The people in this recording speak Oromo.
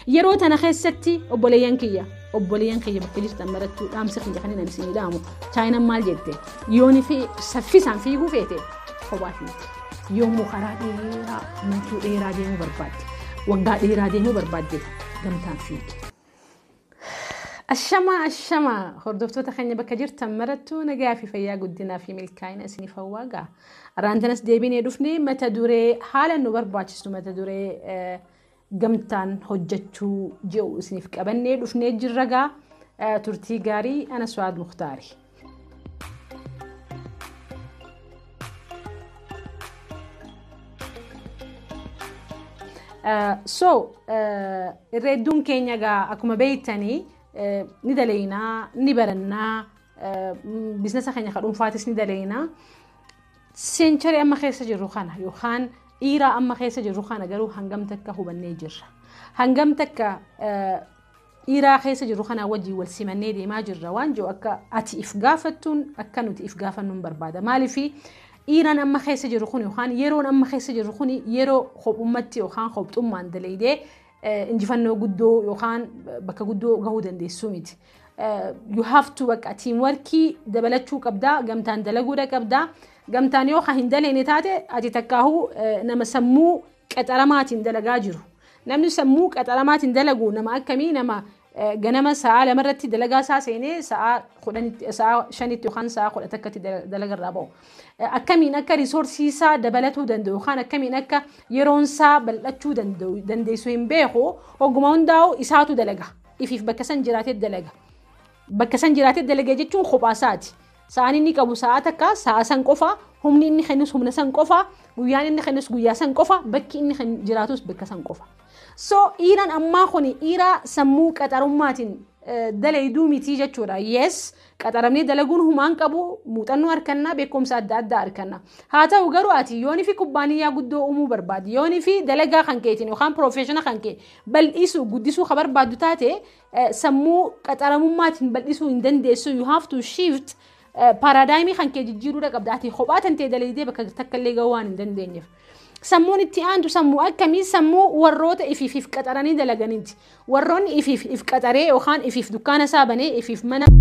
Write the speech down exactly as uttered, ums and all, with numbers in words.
yeroo tana keessatti obboleeyyan kiyya obboleeyyan kiyya bakka jirtan marattuu dhaamsa kiyya kan inni isin dhaamu chaayinaan maal jette yooni fi saffisaan fiiguu feete kophaa fiigte yoomuu karaa dheeraa mantuu dheeraa deemuu barbaadde waggaa dheeraa deemuu barbaadde gamtaan fiigte. Ashama ashama hordoftoota keenya bakka jirtan marattuu nagaa fi fayyaa guddinaa fi milkaa'ina isiniif hawwaagaa araantanas deebinee dhufnee mata duree haala nu barbaachisu mata duree gamtaan hojjechuu jiru isiniif qabannee dhufnee jirragaa turtii gaarii ana Su'aad Mukhtaari. So irreedduun keenya gaa akkuma beeytanii ni daleynaa ni barannaa biizinasa keenya kadhuunfaatis ni daleynaa seencharii amma keessa jirru kana yookaan dhiiraa amma keessa jirru kana garuu hangam takka hubannee jirra hangam takka dhiiraa keessa jirru kana wajjii wal simannee deemaa jirra waan jiru akka ati if gaafattuun akka nuti if gaafannuun barbaada maaliifi dhiiraan amma keessa jirru kun yookaan yeroon amma keessa jirru kun yeroo kophummatti yookaan kopxummaan daleydee injifannoo guddoo yookaan bakka guddoo gahuu dandeessu miti. You have to bakka teamworkii dabalachuu qabdaa gamtaan dalaguudha qabdaa gamtaan yoo hin daleene taate ati takkaahu nama sammuu qaxaramaatiin dalagaa jiru namni sammuu qaxaramaatiin dalagu nama akkamii nama ganama sa'a lamarratti dalagaa isaa seenee sa'a kudhanitti sa'a shanitti yookaan sa'a kudha takkatti dalagarraa ba'u akkamiin akka risoorsii isaa dabalatuu danda'u yookaan akkamiin akka yeroon isaa bal'achuu danda'u dandeessu hin beeku hogguma hundaa'u isaatu dalaga ifiif bakka san jiraatee dalaga bakka san jiraatee dalaga jechuun kophaa isaati sa'aan inni qabu sa'a takka sa'a san qofa humni inni kennus humna san qofa guyyaan inni kennus guyyaa san qofa bakki inni jiraatus bakka san qofa. So dhiiraan ammaa kuni dhiiraa sammuu qaxarummaatiin dalayduu miti jechuudha. Yes, qaxaramnee dalaguun humaan qabu muuxannoo harkannaa beekumsa adda addaa harkannaa. Haa ta'u garuu ati yoonii fi kubbaaniyyaa guddoo uumuu barbaadi yoonii fi dalagaa kan keetiin yookaan professional kan kee bal'isuu guddisuu ka barbaaddu taate sammuu qaxaramummaatiin bal'isuu hin dandeessu. You have to shift paradigmii kan kee jijjiiruudha qabda. Ati kophaa tantee dalaydee bakka takka illee gahuu waan hin dandeenyeef. Sammuun itti aantu sammuu akkamii sammuu warroota ifiif if qaxaranii dalaganiiti warroonni ifiif if qaxaree yookaan ifiif dukkaana isaa banee ifiif mana